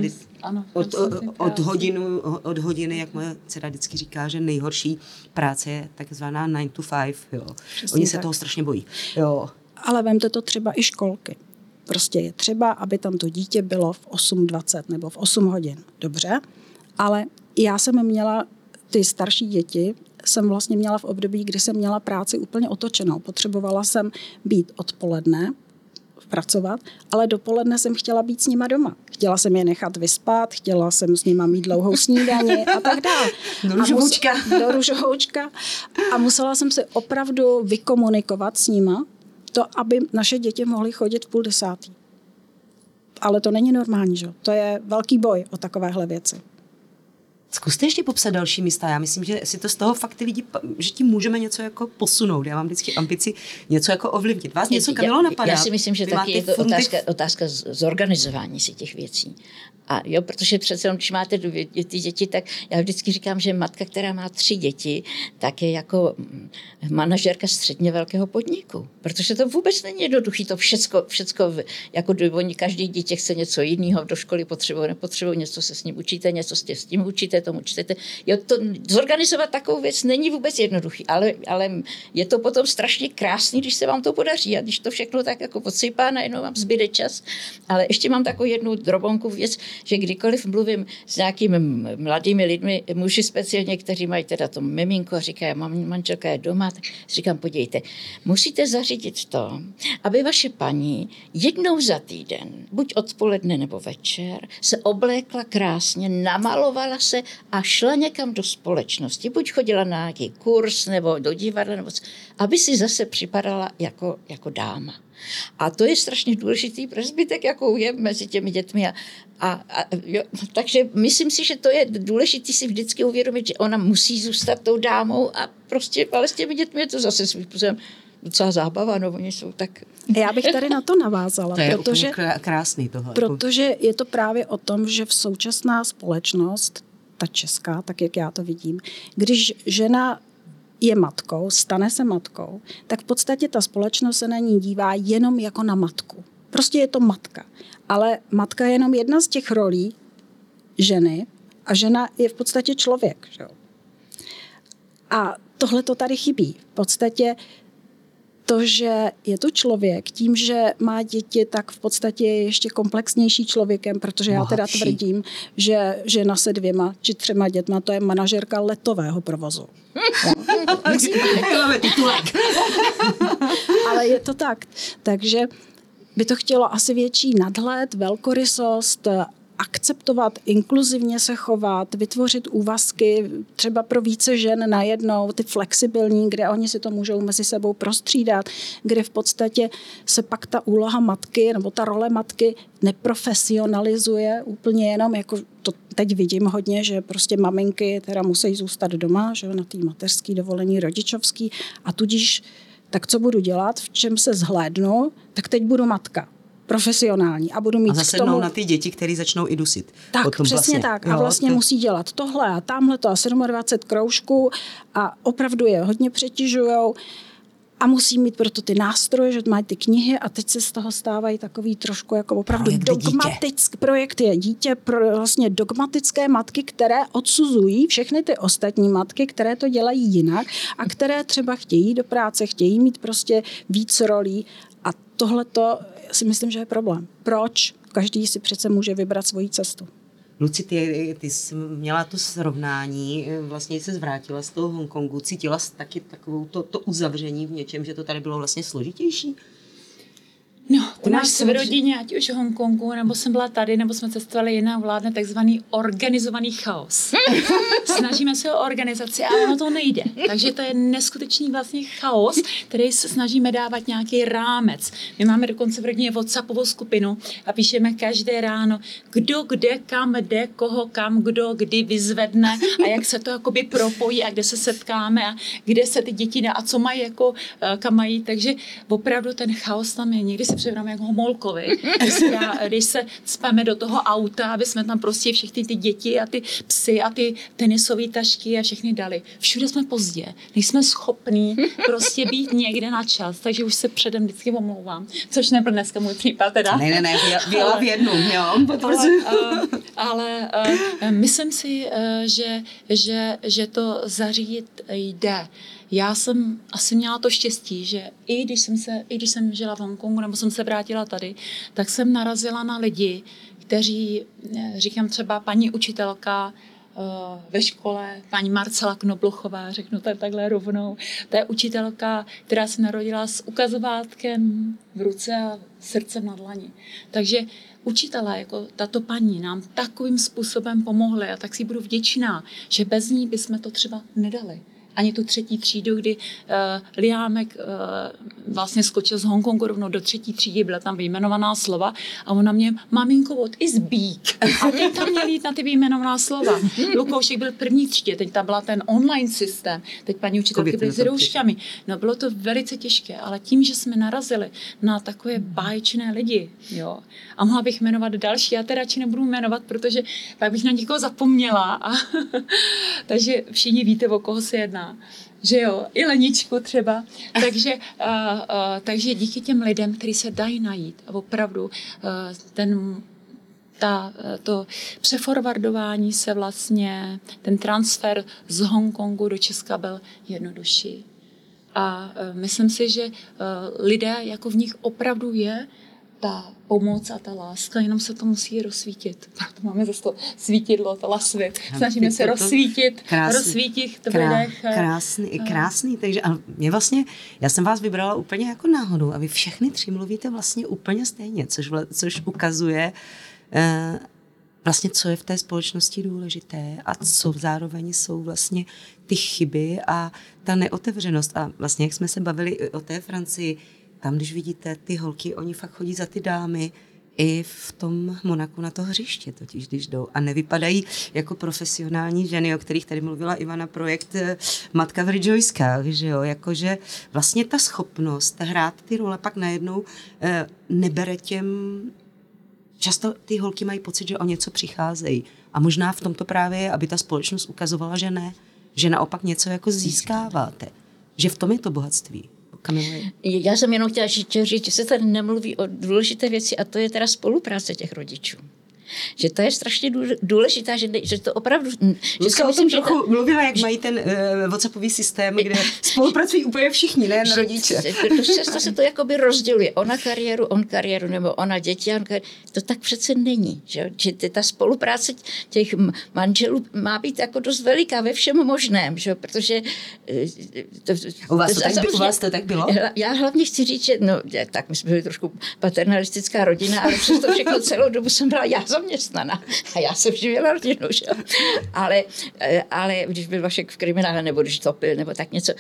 od hodiny, jak moje dcera vždycky říká, že nejhorší práce je takzvaná 9 to 5. Jo. Oni se toho strašně bojí. Jo. Ale vemte to třeba i školky. Prostě je třeba, aby tam to dítě bylo v 8:20 nebo v 8 hodin. Dobře, ale já jsem měla ty starší děti, jsem vlastně měla v období, kdy jsem měla práci úplně otočenou. Potřebovala jsem být odpoledne, pracovat, ale dopoledne jsem chtěla být s nima doma. Chtěla jsem je nechat vyspat, chtěla jsem s nima mít dlouhou snídani a tak dále. Do ružoučka. A musela jsem si opravdu vykomunikovat s nima to, aby naše děti mohly chodit v 9:30. Ale to není normální, že? To je velký boj o takovéhle věci. Zkuste ještě popsat další místa. Já myslím, že si to z toho fakt ty lidi, že tím můžeme něco jako posunout. Já mám vždycky ambici něco jako ovlivnit. Vás něco, Kamilo, napadá? Já si myslím, že taky je to otázka zorganizování si těch věcí. A jo, protože přece, když máte ty děti, tak já vždycky říkám, že matka, která má 3 děti, tak je jako manažerka středně velkého podniku. Protože to vůbec není jednoduché, to všecko jako oni každý dítě chce něco jiného, do školy nepotřebují, něco se s ním učíte, něco s tím učíte, tomu čtete. Jo, to zorganizovat takovou věc není vůbec jednoduchý, ale je to potom strašně krásný, když se vám to podaří a když to všechno tak jako podsypá, najednou vám zbyde čas. Ale ještě mám takovou jednu drobonku věc, že kdykoliv mluvím s nějakými mladými lidmi, muži speciálně, kteří mají teda to miminko a říkají, manželka je doma, tak říkám, podívejte, musíte zařídit to, aby vaše paní jednou za týden, buď odpoledne nebo večer, se oblékla krásně, namalovala se a šla někam do společnosti. Buď chodila na nějaký kurz nebo do divadla, nebo aby si zase připadala jako dáma. A to je strašně důležitý pro zbytek, jakou je mezi těmi dětmi. Jo, takže myslím si, že to je důležité si vždycky uvědomit, že ona musí zůstat tou dámou a prostě, ale s těmi dětmi je to zase svým způsobem docela zábava, no oni jsou tak... Já bych tady na to navázala, to je protože, krásný tohle. Protože je to právě o tom, že v současná společnost, ta česká, tak jak já to vidím, když žena je matkou, stane se matkou, tak v podstatě ta společnost se na ní dívá jenom jako na matku. Prostě je to matka. Ale matka je jenom jedna z těch rolí ženy a žena je v podstatě člověk. Že? A tohle to tady chybí. V podstatě to, že je to člověk, tím, že má děti, tak v podstatě je ještě komplexnější člověkem, protože já teda tvrdím, že žena se 2 či 3 dětma, to je manažerka letového provozu. Ale je to tak. Takže by to chtělo asi větší nadhled, velkorysost, akceptovat, inkluzivně se chovat, vytvořit úvazky třeba pro více žen najednou, ty flexibilní, kde oni si to můžou mezi sebou prostřídat, kde v podstatě se pak ta úloha matky nebo ta role matky neprofesionalizuje úplně jenom, jako to teď vidím hodně, že prostě maminky teda musí zůstat doma, že na té mateřský dovolení rodičovský a tudíž tak co budu dělat, v čem se zhlédnu, tak teď budu matka. Profesionální a budu mít k tomu... na ty děti, které začnou i dusit. Tak, přesně vlastně. Tak. A vlastně musí dělat tohle a tamhle to a 27 kroužků a opravdu je hodně přetěžujou a musí mít proto ty nástroje, že mají ty knihy a teď se z toho stávají takový trošku jako opravdu dogmatický projekt je dítě pro vlastně dogmatické matky, které odsuzují všechny ty ostatní matky, které to dělají jinak a které třeba chtějí do práce, chtějí mít prostě víc rolí a tohleto si myslím, že je problém. Proč? Každý si přece může vybrat svoji cestu. Luci, ty jsi měla to srovnání, vlastně se zvrátila z toho Hongkongu, cítila jsi taky takovou to uzavření v něčem, že to tady bylo vlastně složitější? No, u nás v rodině, ať už v Hongkongu, nebo jsem byla tady, nebo jsme cestovali jinak, vládne takzvaný organizovaný chaos. Snažíme se o organizaci, ale ono to nejde. Takže to je neskutečný vlastně chaos, který se snažíme dávat nějaký rámec. My máme dokonce v rodině WhatsAppovou skupinu a píšeme každé ráno, kdo, kde, kam, jde, koho, kam, kdo, kdy vyzvedne a jak se to jakoby propojí a kde se setkáme a kde se ty děti dá a co mají, jako, kam mají. Takže opravdu ten chaos tam je. Někdy se připravíme jako Homolkovi, když se cpeme do toho auta, aby jsme tam prostě všechny ty děti a ty psy a ty tenisové tašky a všechny dali. Všude jsme pozdě. Nejsme schopní prostě být někde na čas, takže už se předem vždycky omlouvám. Což nebyl dneska můj případ teda. Ne, byla v jednom, jo. Ale myslím si, že to zařídit jde. Já jsem asi měla to štěstí, že i když jsem žila v Hongkongu nebo jsem se vrátila tady, tak jsem narazila na lidi, kteří, říkám třeba paní učitelka ve škole, paní Marcela Knobluchová, řeknu to takhle rovnou, to je učitelka, která se narodila s ukazovátkem v ruce a srdcem na dlani. Takže učitelé, jako tato paní, nám takovým způsobem pomohli a tak si budu vděčná, že bez ní bychom to třeba nedali. Ani tu 3. třídu, kdy Liámek vlastně skočil z Hongkongu rovnou do 3. třídy, byla tam vyjmenovaná slova a ona mě, maminko, what is beak? A teď tam měl jít na ty vyjmenovaná slova. Lukoušek byl v 1. třídě, teď tam byla ten online systém, teď paní učitelky byly s rouškami. No bylo to velice těžké, ale tím, že jsme narazili na takové báječné lidi, jo, a mohla bych jmenovat další, já teda radši nebudu jmenovat, protože pak bych na někoho zapomněla. Takže všichni víte, o koho se jedná. Že jo, i Leničku třeba. Takže díky těm lidem, kteří se dají najít, a opravdu to přeforwardování se vlastně, ten transfer z Hongkongu do Česka byl jednodušší. A myslím si, že lidé, jako v nich opravdu je ta pomoc a ta láska, jenom se to musí rozsvítit. Proto máme zase to svítidlo, to lasvy. Snažíme se rozsvítit v lidech. Krásný. Takže a mě vlastně, já jsem vás vybrala úplně jako náhodou a vy všechny 3 mluvíte vlastně úplně stejně, což ukazuje vlastně, co je v té společnosti důležité a co zároveň jsou vlastně ty chyby a ta neotevřenost. A vlastně, jak jsme se bavili o té Francii, tam, když vidíte ty holky, oni fakt chodí za ty dámy i v tom Monaku na to hřiště, totiž když jdou a nevypadají jako profesionální ženy, o kterých tady mluvila Ivana, projekt Matka v Ridžojskách, že jo, jakože vlastně ta schopnost hrát ty role pak najednou nebere těm. Často ty holky mají pocit, že o něco přicházejí. A možná v tomto právě je, aby ta společnost ukazovala, že ne. Že naopak něco jako získáváte. Že v tom je to bohatství. Kamilo. Já jsem jenom chtěla říct, že se tady nemluví o důležité věci a to je teda spolupráce těch rodičů. Že to je strašně důležitá, že to opravdu. Luska o tom trochu mluvila, jak mají ten WhatsAppový systém, kde spolupracují úplně všichni, nejen rodiče. Často se to jakoby rozděluje. Ona kariéru, on kariéru, nebo ona děti, on kariéru. To tak přece není. Že ta spolupráce těch manželů má být jako dost veliká ve všem možném, že? Protože u vás to tak bylo? Já hlavně chci říct, že tak my jsme byli trošku paternalistická rodina, ale přesto všechno celou dobu jsem byla já zaměstnaná a já jsem živila rodinu, že? Ale když byl Vašek v kriminále, nebo když topil, nebo tak něco,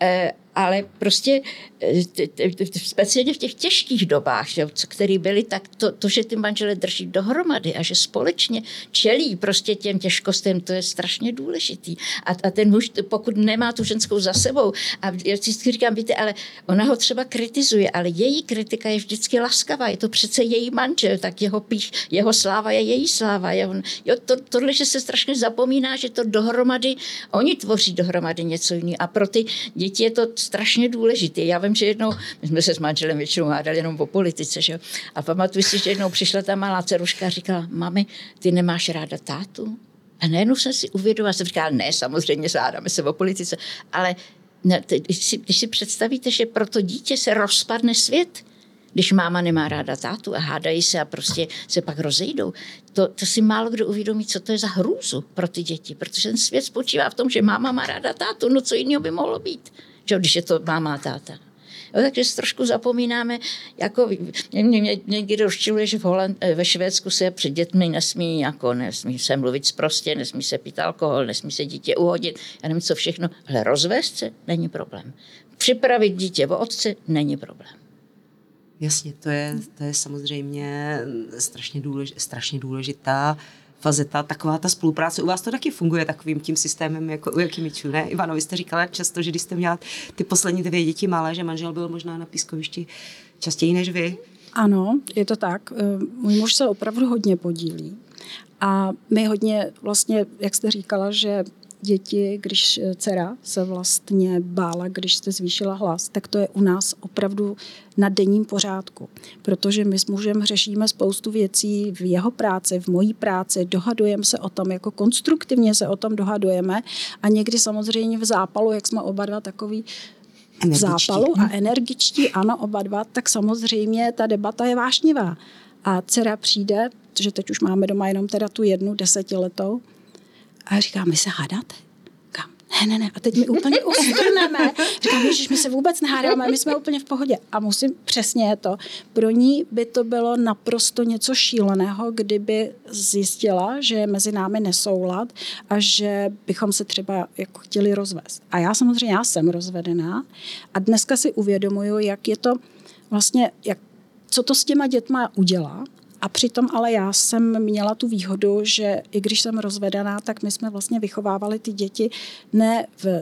ale prostě speciálně v těch těžkých dobách, že, které byly, tak to, že ty manželé drží dohromady a že společně čelí prostě těm těžkostem, to je strašně důležitý. A ten muž, pokud nemá tu ženskou za sebou, a já si říkám, víte, ale ona ho třeba kritizuje, ale její kritika je vždycky laskavá, je to přece její manžel, tak jeho sláva je její sláva. Tohle, že se strašně zapomíná, že to dohromady, oni tvoří dohromady něco jiného a pro ty děti je to strašně důležité. Já vím, že jednou, my jsme se s manželem většinou hádali jenom o politice, že jo? A pamatuju si, že jednou přišla ta malá dceruška a říkala, mami, ty nemáš ráda tátu? A najednou jsem si uvědomila, jsem říkala, ne, samozřejmě hádáme se o politice, ale když si představíte, že pro to dítě se rozpadne svět, když máma nemá ráda tátu a hádají se a prostě se pak rozejdou, to si málo kdo uvědomí, co to je za hrůzu pro ty děti, protože ten svět spočívá v tom, že máma má ráda tátu, no co jiného by mohlo být, že, když je to máma a táta. Jo, takže si trošku zapomínáme, jako mě někdy rozčiluje, že ve Švédsku se před dětmi nesmí se mluvit sprostě, nesmí se pít alkohol, nesmí se dítě uhodit, já nevím co všechno, ale rozvést se není problém. Připravit dítě o otce není problém. Jasně, to je samozřejmě strašně důležitá fazeta, taková ta spolupráce. U vás to taky funguje takovým tím systémem, jako u Jakimičů, ne? Ivano, vy jste říkala často, že když jste měla ty poslední 2 děti malé, že manžel byl možná na pískovišti častěji než vy. Ano, je to tak. Můj muž se opravdu hodně podílí. A my hodně vlastně, jak jste říkala, že děti, když dcera se vlastně bála, když jste zvýšila hlas, tak to je u nás opravdu na denním pořádku. Protože my s mužem řešíme spoustu věcí v jeho práci, v mojí práci, dohadujeme se o tom, jako konstruktivně se o tom dohadujeme a někdy samozřejmě v zápalu, jak jsme oba dva takový v zápalu a energičtí, ano, oba dva, tak samozřejmě ta debata je vášnivá. A dcera přijde, že teď už máme doma jenom teda tu 10letou, a říkám, my se hádáte? Říkám, ne. A teď my úplně ustrneme. Říkám, ježiš, my se vůbec nehádáme, my jsme úplně v pohodě. A musím, přesně je to. Pro ní by to bylo naprosto něco šíleného, kdyby zjistila, že je mezi námi nesoulad a že bychom se třeba jako chtěli rozvést. A já samozřejmě, já jsem rozvedená a dneska si uvědomuju, jak je to vlastně, co to s těma dětma udělá. A přitom ale já jsem měla tu výhodu, že i když jsem rozvedená, tak my jsme vlastně vychovávali ty děti ne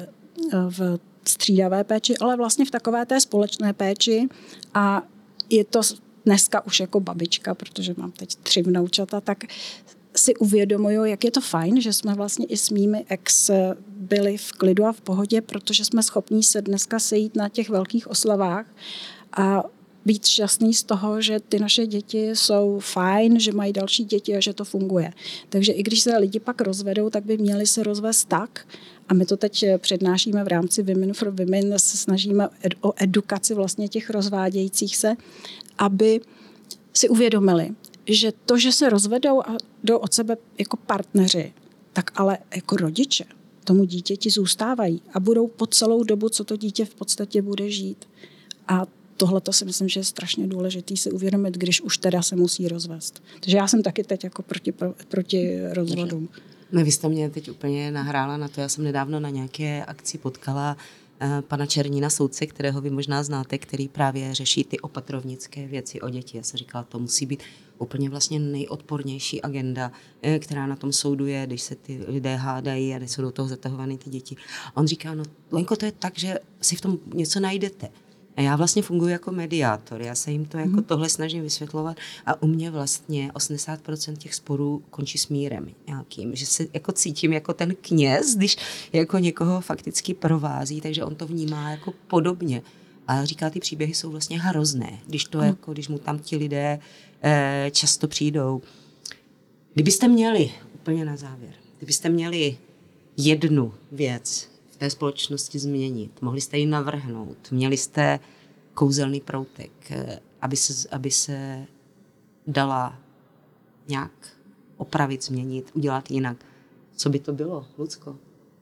v střídavé péči, ale vlastně v takové té společné péči a je to dneska už jako babička, protože mám teď 3 vnoučata, tak si uvědomuju, jak je to fajn, že jsme vlastně i s mými ex byli v klidu a v pohodě, protože jsme schopní se dneska sejít na těch velkých oslavách a být šťastný z toho, že ty naše děti jsou fajn, že mají další děti a že to funguje. Takže i když se lidi pak rozvedou, tak by měli se rozvést tak, a my to teď přednášíme v rámci Women for Women, se snažíme o edukaci vlastně těch rozvádějících se, aby si uvědomili, že to, že se rozvedou a jdou od sebe jako partneři, tak ale jako rodiče tomu dítěti zůstávají a budou po celou dobu, co to dítě v podstatě bude žít. A tohle to si myslím, že je strašně důležitý si uvědomit, když už teda se musí rozvést. Takže já jsem taky teď jako proti rozvodům. No, vy jste mě teď úplně nahrála na to. Já jsem nedávno na nějaké akci potkala pana Černína, soudce, kterého vy možná znáte, který právě řeší ty opatrovnické věci o děti. Já jsem říkala, to musí být úplně vlastně nejodpornější agenda, která na tom soudu je, když se ty lidé hádají a když jsou do toho zatahované ty děti. A on říká, no Lenko, to je tak, že si v tom něco najdete. A já vlastně funguji jako mediátor, já se jim to jako tohle snažím vysvětlovat a u mě vlastně 80% těch sporů končí smírem nějakým, že se jako cítím jako ten kněz, když jako někoho fakticky provází, takže on to vnímá jako podobně. A říká, ty příběhy jsou vlastně hrozné, když to jako, když mu tam ti lidé často přijdou. Kdybyste měli, úplně na závěr, kdybyste měli jednu věc v té společnosti změnit, mohli jste ji navrhnout, měli jste kouzelný proutek, aby se dala nějak opravit, změnit, udělat jinak. Co by to bylo, Lucko?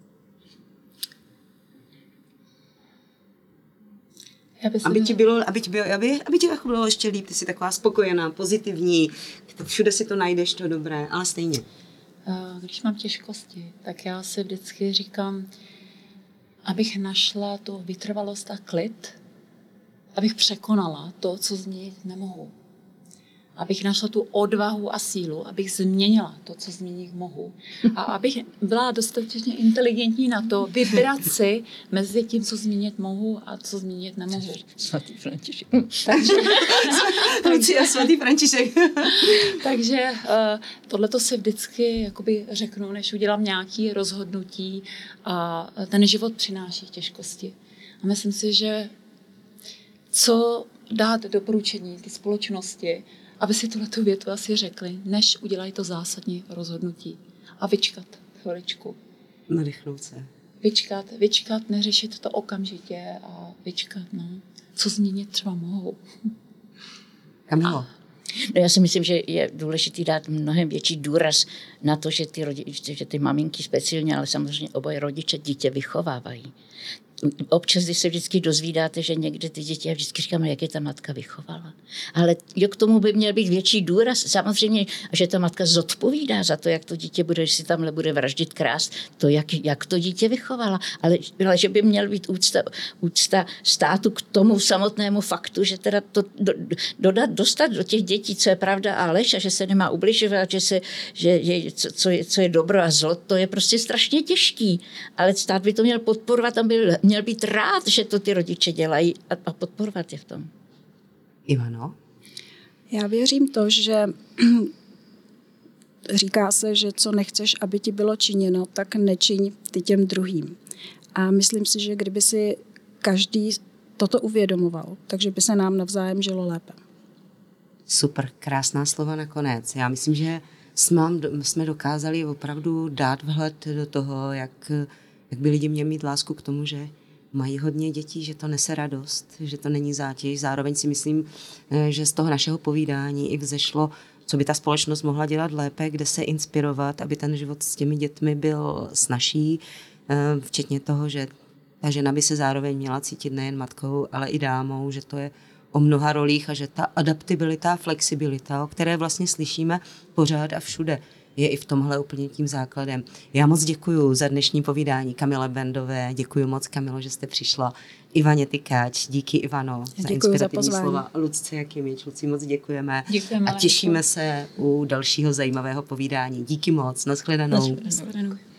Aby ti bylo ještě líp, ty jsi taková spokojená, pozitivní, všude si to najdeš, to dobré, ale stejně. Když mám těžkosti, tak já si vždycky říkám, abych našla tu vytrvalost a klid, abych překonala to, co změnit nemohu. Abych našla tu odvahu a sílu, abych změnila to, co změnit mohu. A abych byla dostatečně inteligentní na to, vybrat si mezi tím, co změnit mohu a co změnit nemohu. Svatý František. Svatý František. Takže tohleto si vždycky jakoby řeknu, než udělám nějaké rozhodnutí a ten život přináší těžkosti. A myslím si, že co dát doporučení té společnosti, aby si tuhletu větu asi řekli, než udělají to zásadní rozhodnutí. A vyčkat chviličku. Nadechnout se. Vyčkat, neřešit to okamžitě a vyčkat, no. Co změnit třeba mohou. Kamilo. No já si myslím, že je důležité dát mnohem větší důraz na to, že ty maminky speciálně, ale samozřejmě oboje rodiče dítě vychovávají. Občas, když se vždycky dozvídáte, že někde ty děti, já vždycky říkám, jak je ta matka vychovala. Ale k tomu by měl být větší důraz. Samozřejmě, že ta matka zodpovídá za to, jak to dítě bude, že si tamhle bude vraždit, krást, to, jak to dítě vychovala. Ale že by měl být úcta státu k tomu samotnému faktu, že teda to dostat do těch dětí, co je pravda a lež, a že se nemá ubližovat, co je dobro a zlo, to je prostě strašně těžký. Ale stát by to měl podporovat, aby měl být rád, že to ty rodiče dělají a podporovat je v tom. Ivano? Já věřím to, že říká se, že co nechceš, aby ti bylo činěno, tak nečiň ty těm druhým. A myslím si, že kdyby si každý toto uvědomoval, takže by se nám navzájem žilo lépe. Super, krásná slova nakonec. Já myslím, že jsme dokázali opravdu dát vhled do toho, jak by lidi měli mít lásku k tomu, že mají hodně dětí, že to nese radost, že to není zátěž. Zároveň si myslím, že z toho našeho povídání i vzešlo, co by ta společnost mohla dělat lépe, kde se inspirovat, aby ten život s těmi dětmi byl snazší, včetně toho, že ta žena by se zároveň měla cítit nejen matkou, ale i dámou, že to je o mnoha rolích a že ta adaptabilita, flexibilita, o které vlastně slyšíme pořád a všude, je i v tomhle úplně tím základem. Já moc děkuju za dnešní povídání Kamile Bendové, děkuju moc, Kamilo, že jste přišla. Ivaně Tykáč, díky Ivano za inspirativní slova. Lucce Jakimič, Luci, moc děkujeme. Děkujeme. A těšíme se u dalšího zajímavého povídání. Díky moc, nashledanou. Nashledanou.